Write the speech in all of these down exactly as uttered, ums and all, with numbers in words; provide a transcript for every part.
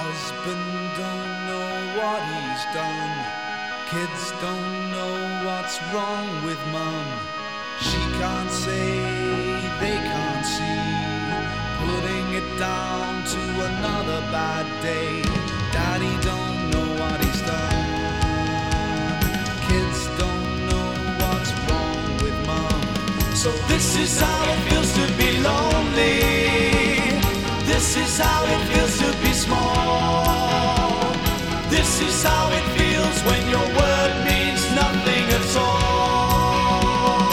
Husband don't know what he's done. Kids don't know what's wrong with mum. She can't say, they can't see. Putting it down to another bad day. Daddy don't know what he's done. Kids don't know what's wrong with mum. So this is how it feels to be lonely. This is how it feels to be small. This is how it feels when your word means nothing at all.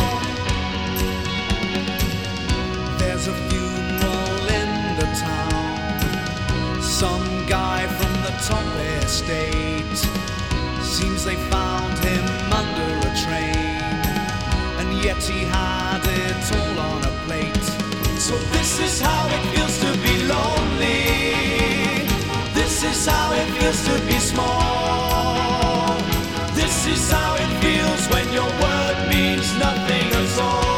There's a funeral in the town. Some guy from the top estate. Seems they found him under a train, and yet he had it all on a plate. So this is how it feels to be lonely. This is how it feels to be small. This is how it feels when your word means nothing at all.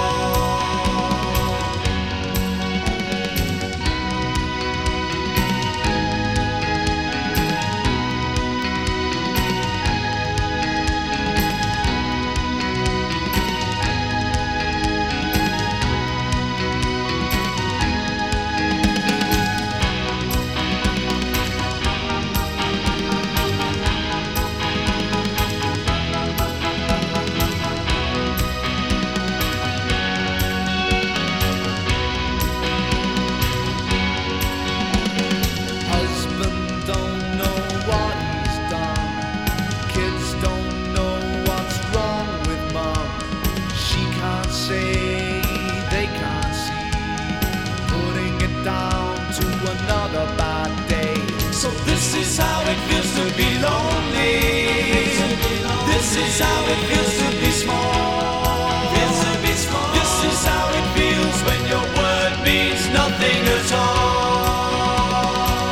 They can't see, putting it down to another bad day. So this is how it feels to be lonely. This is how it feels to be small. This is how it feels when your word means nothing at all.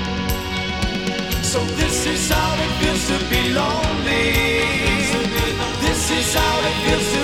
So this is how it feels to be lonely. This is how it feels to